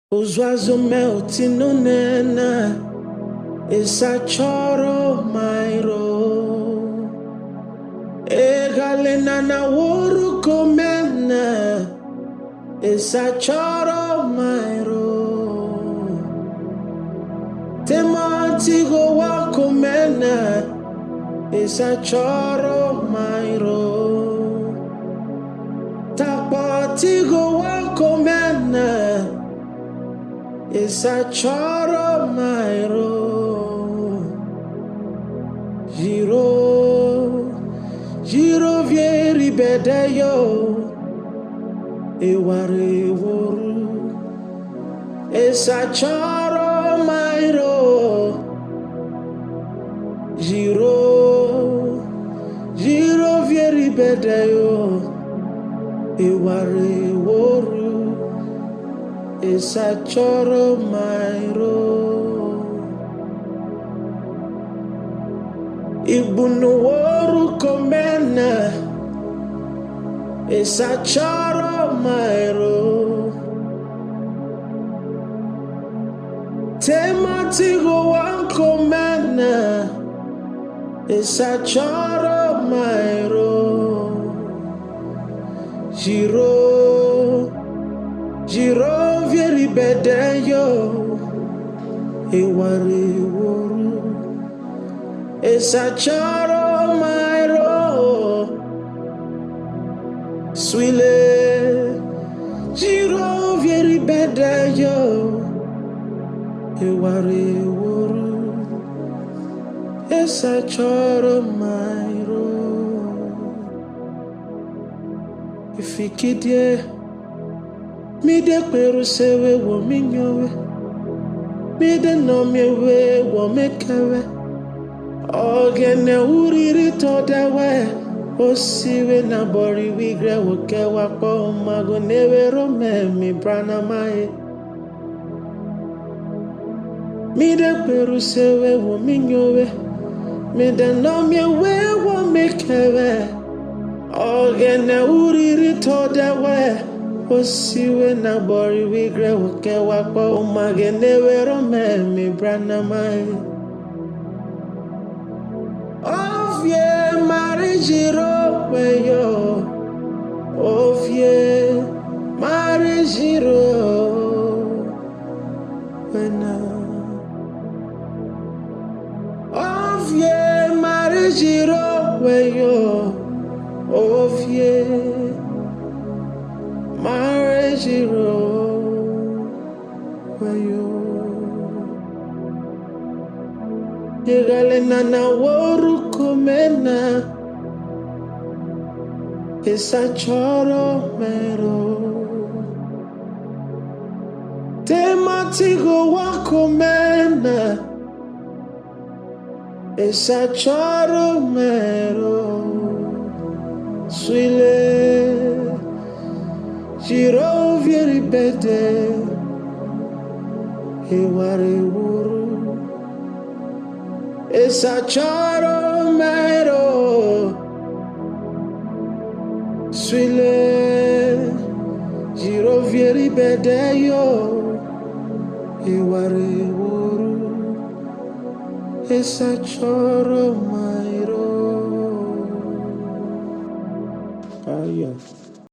Uzwazo melting on nena is a choro mairo. Egalena na woru komena is a choro mairo. Tematigo wa komena is a choro mairo. Tapatigo wa komena is a choro mairo. Giro vieri bedeyo eware woru. Is a choro mairo. Giro vieri bedeyo eware woru. Is a choro mairo. Ibunu woru komena. Is a choro mairo. Tematigo wan komena. Is a choro mairo. Giro vieri bedeyo eware woru. Is a choro mairo. Swile giro vieri bedeyo eware woru. Is a choro mairo. Ifikidie mi de peru sewe wo mi nyowe. Mi de no mi we wo me kewe. Ogene uriri to dewe. Osiwe na bori wigre wo kewa po mago newe rome mi brana mae. Mi de peru sewe wo mi nyowe. Mi de no mi we wo me kewe. Ogene uriri to dewe. Osiwe na bori wigre woke wakpo umagene wero me brana mai. Ovie marijiro weyo. Ovie marijiro wena. Ovie marijiro weyo. Ovie Marejiro wayo. Yegalena na woru komena. Is a choro mero. Tematigo wa komena. Is a choro mero. Swile Giro vieri bede eware woru. Is a choro mairo. Swile giro vieri bede yo eware woru. Is a choro mairo. Ah, yeah.